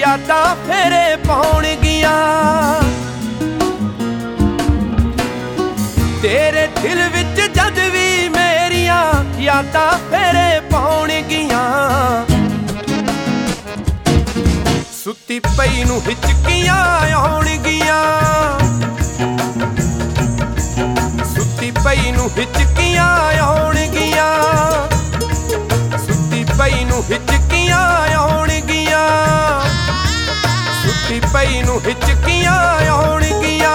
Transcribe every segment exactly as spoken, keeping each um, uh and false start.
यादां फेरे पाउणगियां। तेरे दिल विच जद भी मेरियां यादां फेरे पाउणगियां। सुत्ती पई नूं हिचकियां आउणगियां। सुत्ती पई नूं हिचकियां आउणगियां। सुत्ती पई नूं हिचकियां आउणगियां। सुत्ती पई नूं हिचकियां आउणगियां।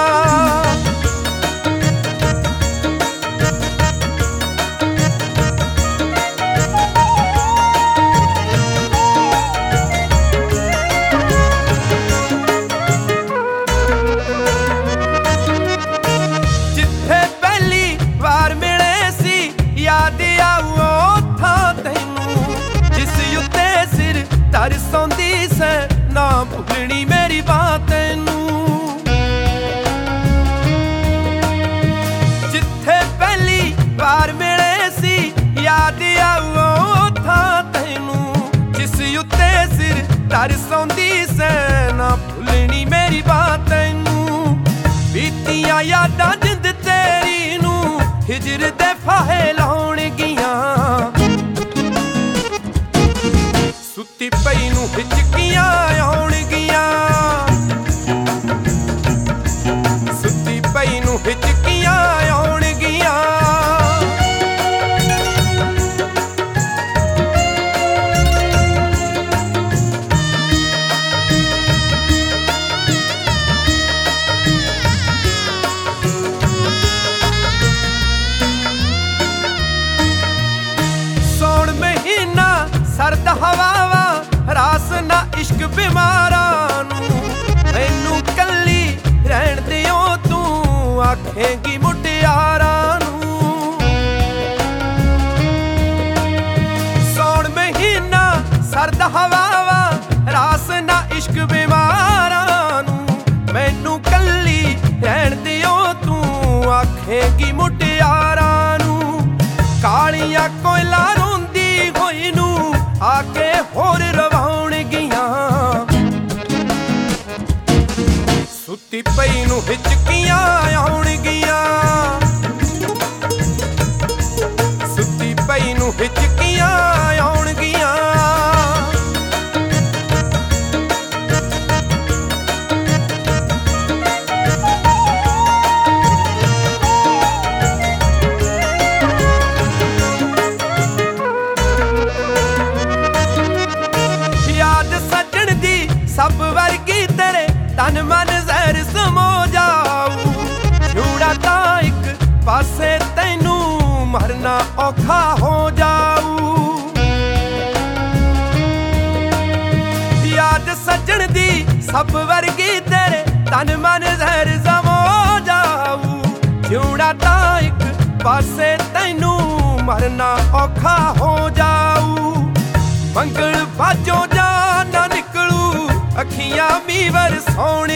जिथे पहली वार मिले सी याद आऊ ओथां तैनूं, जिस उत्ते सिर तरसौंदी सै ना भुलनी मेरी बात तैनूं। जिथे पहली वार मिले सी याद आऊ ओथां तैनूं, जिस उत्ते सिर तरसौंदी सै ना भुलनी मेरी बात तैनूं। बीतियां यादां जिंद तेरी नूं हिजर दे फाहे लाउणगियां। सुत्ती पई नूं हिचकियां आउणगियां। सुत्ती पई नूं हिचकियां आउणगियां। सौण महीना सर्द हवावां रास ना इश्क बीमारां नूं, मैनूं कल्ली रहण दिओ तूं आखेंगी मुटियारां नूं। सौण महीना सर्द हवावां रास ना इश्क बीमारां नूं, मैनूं कल्ली रहण दिओ तूं आखेंगी मुटियारां नूं। कालियां कोयला रोंदी होई नूं आके होर रवाउणगियां। सुत्ती पई नूं हिचकियां आउणगियां। सुत्ती पई नूं हिचकियां आउणगियां। याद सजण दी सब वर्गी तेरे तन मन जहर समो जाऊ। जूड़ा तां इक पासे तैनूं मरना औखा हो जाऊ। याद सजण दी सब वर्गी तेरे तन मन जहर समो जाऊ। जूड़ा तां इक पासे तैनूं मरना औखा हो जाऊ। मंगल बाजो जा ना निकलू अखियां मीवर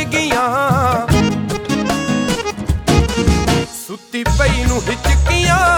सौणगियां। सुत्ती पई नूं हिचकियां